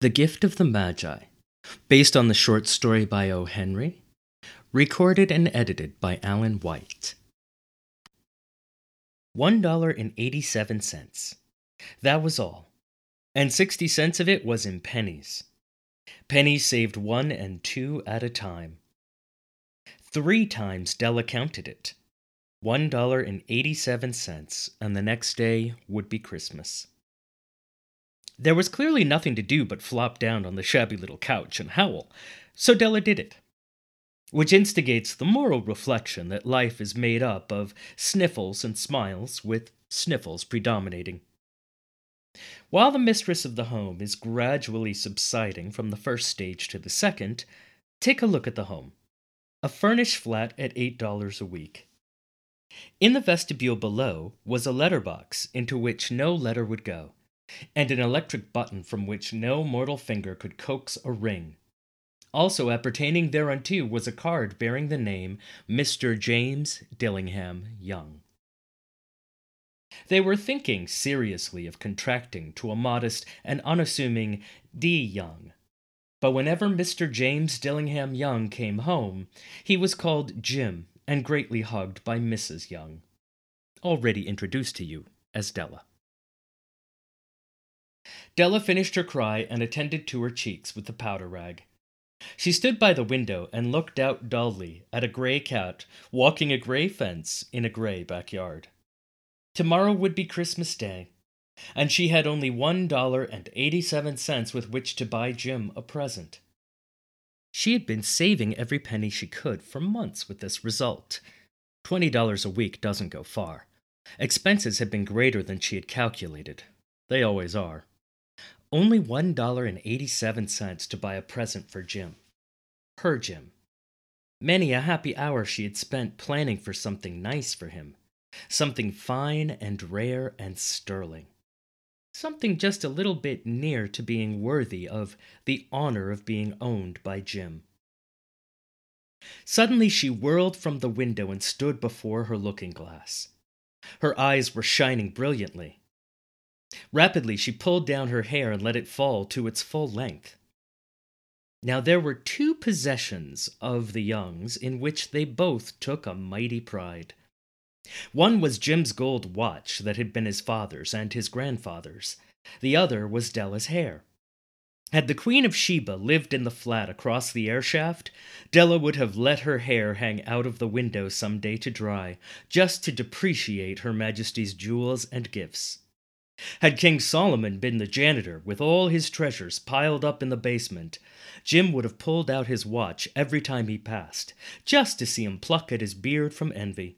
The Gift of the Magi, based on the short story by O. Henry, recorded and edited by Alan White. $1.87. That was all, and 60 cents of it was in pennies. Pennies saved 1 and 2 at a time. 3 times Della counted it. $1.87, and the next day would be Christmas. There was clearly nothing to do but flop down on the shabby little couch and howl, so Della did it. Which instigates the moral reflection that life is made up of sniffles and smiles, with sniffles predominating. While the mistress of the home is gradually subsiding from the first stage to the second, take a look at the home. A furnished flat at $8 a week. In the vestibule below was a letterbox into which no letter would go, and an electric button from which no mortal finger could coax a ring. Also appertaining thereunto was a card bearing the name Mr. James Dillingham Young. They were thinking seriously of contracting to a modest and unassuming D. Young, but whenever Mr. James Dillingham Young came home, he was called Jim and greatly hugged by Mrs. Young, already introduced to you as Della. Della finished her cry and attended to her cheeks with the powder rag. She stood by the window and looked out dully at a gray cat walking a gray fence in a gray backyard. Tomorrow would be Christmas Day, and she had only $1.87 with which to buy Jim a present. She had been saving every penny she could for months with this result. $20 a week doesn't go far. Expenses had been greater than she had calculated. They always are. Only $1.87 to buy a present for Jim. Her Jim. Many a happy hour she had spent planning for something nice for him. Something fine and rare and sterling. Something just a little bit near to being worthy of the honor of being owned by Jim. Suddenly she whirled from the window and stood before her looking-glass. Her eyes were shining brilliantly. Rapidly she pulled down her hair and let it fall to its full length. Now there were 2 possessions of the Youngs in which they both took a mighty pride. One was Jim's gold watch that had been his father's and his grandfather's. The other was Della's hair. Had the Queen of Sheba lived in the flat across the air shaft, Della would have let her hair hang out of the window some day to dry, just to depreciate Her Majesty's jewels and gifts. Had King Solomon been the janitor with all his treasures piled up in the basement, Jim would have pulled out his watch every time he passed, just to see him pluck at his beard from envy.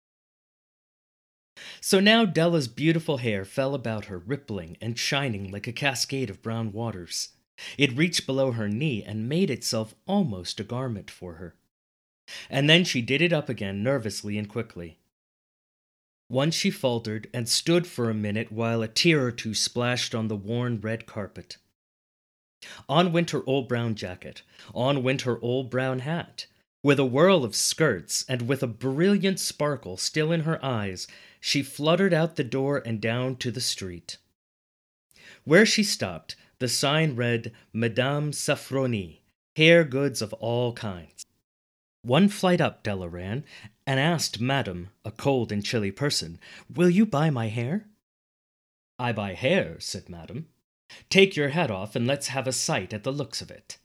So now Della's beautiful hair fell about her, rippling and shining like a cascade of brown waters. It reached below her knee and made itself almost a garment for her. And then she did it up again nervously and quickly. Once she faltered and stood for a minute while a tear or two splashed on the worn red carpet. On went her old brown jacket, on went her old brown hat. With a whirl of skirts and with a brilliant sparkle still in her eyes, she fluttered out the door and down to the street. Where she stopped, the sign read, Madame Safroni, hair goods of all kinds. 1 flight up Della ran, and asked Madame, a cold and chilly person, "Will you buy my hair?" "I buy hair," said Madame. "Take your hat off and let's have a sight at the looks of it."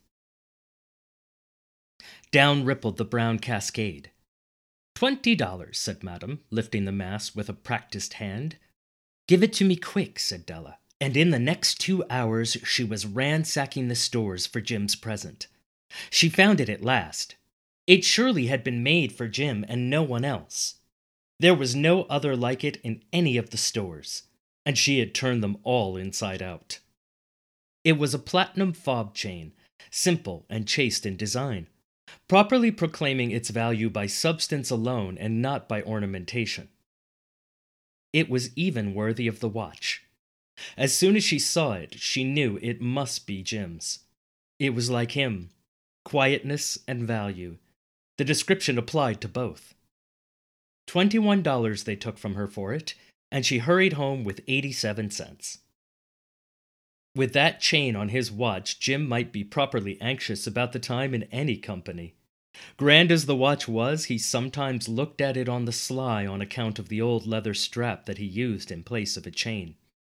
Down rippled the brown cascade. $20, said Madame, lifting the mass with a practiced hand. "Give it to me quick," said Della, and in the next 2 hours she was ransacking the stores for Jim's present. She found it at last. It surely had been made for Jim and no one else. There was no other like it in any of the stores, and she had turned them all inside out. It was a platinum fob chain, simple and chaste in design, properly proclaiming its value by substance alone and not by ornamentation. It was even worthy of the watch. As soon as she saw it, she knew it must be Jim's. It was like him, quietness and value. The description applied to both. $21 they took from her for it, and she hurried home with 87 cents. With that chain on his watch, Jim might be properly anxious about the time in any company. Grand as the watch was, he sometimes looked at it on the sly on account of the old leather strap that he used in place of a chain.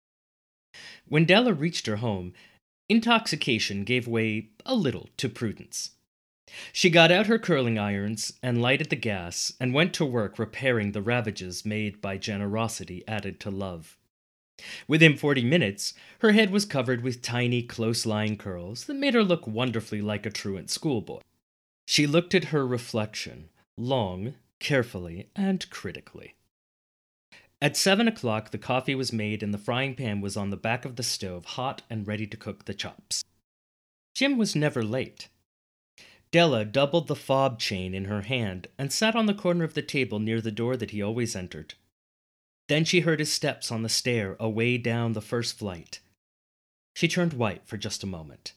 When Della reached her home, intoxication gave way a little to prudence. She got out her curling irons and lighted the gas and went to work repairing the ravages made by generosity added to love. Within 40 minutes, her head was covered with tiny, close-lying curls that made her look wonderfully like a truant schoolboy. She looked at her reflection, long, carefully, and critically. At 7 o'clock, the coffee was made and the frying pan was on the back of the stove, hot and ready to cook the chops. Jim was never late. Della doubled the fob chain in her hand and sat on the corner of the table near the door that he always entered. Then she heard his steps on the stair away down the first flight. She turned white for just a moment.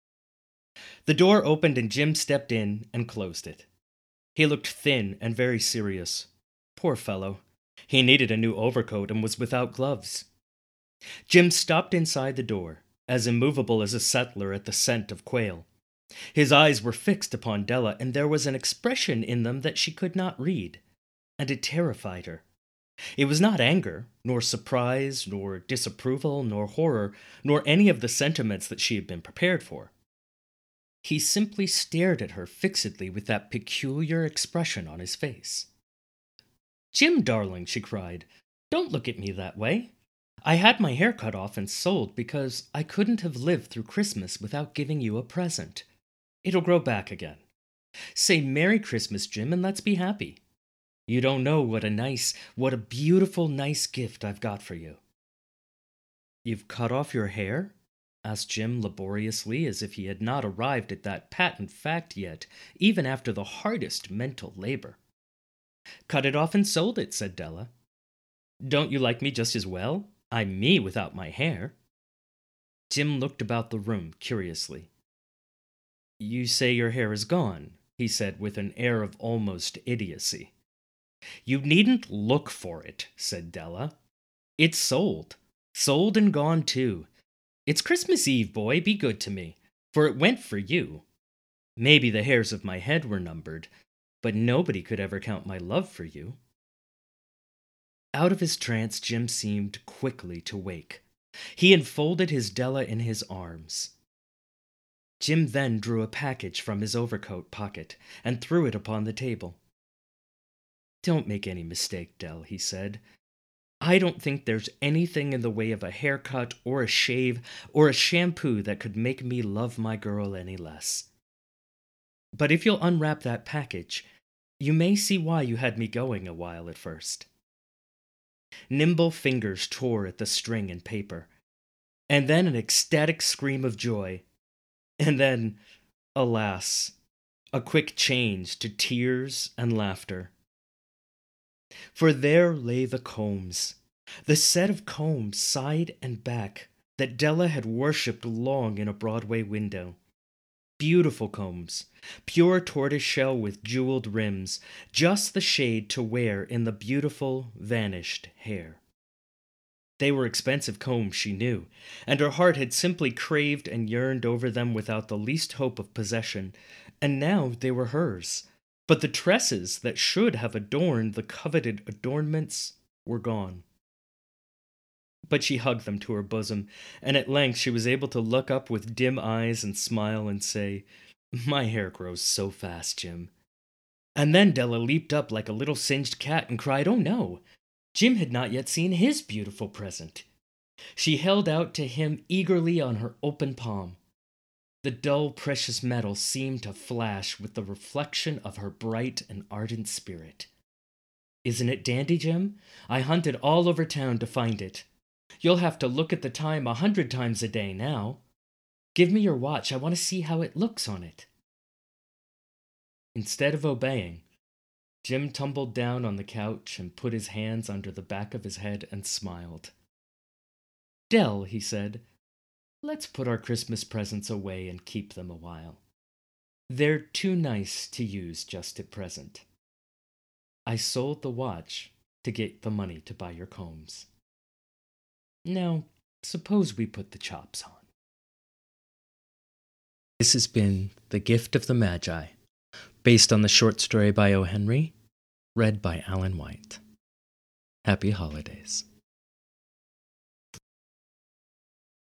The door opened and Jim stepped in and closed it. He looked thin and very serious. Poor fellow. He needed a new overcoat and was without gloves. Jim stopped inside the door, as immovable as a settler at the scent of quail. His eyes were fixed upon Della, and there was an expression in them that she could not read, and it terrified her. It was not anger, nor surprise, nor disapproval, nor horror, nor any of the sentiments that she had been prepared for. He simply stared at her fixedly with that peculiar expression on his face. "Jim, darling," she cried, "don't look at me that way. I had my hair cut off and sold because I couldn't have lived through Christmas without giving you a present. It'll grow back again. Say Merry Christmas, Jim, and let's be happy. You don't know what a beautiful, nice gift I've got for you." "You've cut off your hair?" asked Jim laboriously, as if he had not arrived at that patent fact yet, even after the hardest mental labor. "Cut it off and sold it," said Della. "Don't you like me just as well? I'm me without my hair." Jim looked about the room curiously. "You say your hair is gone," he said with an air of almost idiocy. "You needn't look for it," said Della. "It's sold. Sold and gone, too. It's Christmas Eve, boy, be good to me, for it went for you. Maybe the hairs of my head were numbered, but nobody could ever count my love for you." Out of his trance, Jim seemed quickly to wake. He enfolded his Della in his arms. Jim then drew a package from his overcoat pocket and threw it upon the table. "Don't make any mistake, Dell," he said. "I don't think there's anything in the way of a haircut or a shave or a shampoo that could make me love my girl any less. But if you'll unwrap that package, you may see why you had me going a while at first." Nimble fingers tore at the string and paper, and then an ecstatic scream of joy, and then, alas, a quick change to tears and laughter. For there lay the combs, the set of combs side and back that Della had worshipped long in a Broadway window. Beautiful combs, pure tortoiseshell with jeweled rims, just the shade to wear in the beautiful, vanished hair. They were expensive combs, she knew, and her heart had simply craved and yearned over them without the least hope of possession, and now they were hers. But the tresses that should have adorned the coveted adornments were gone. But she hugged them to her bosom, and at length she was able to look up with dim eyes and smile and say, "My hair grows so fast, Jim." And then Della leaped up like a little singed cat and cried, "Oh no!" Jim had not yet seen his beautiful present. She held out to him eagerly on her open palm. The dull, precious metal seemed to flash with the reflection of her bright and ardent spirit. "Isn't it dandy, Jim? I hunted all over town to find it. You'll have to look at the time 100 times a day now. Give me your watch. I want to see how it looks on it." Instead of obeying, Jim tumbled down on the couch and put his hands under the back of his head and smiled. "Dell," he said, "let's put our Christmas presents away and keep them a while. They're too nice to use just at present. I sold the watch to get the money to buy your combs. Now, suppose we put the chops on." This has been The Gift of the Magi, based on the short story by O. Henry, read by Alan White. Happy holidays.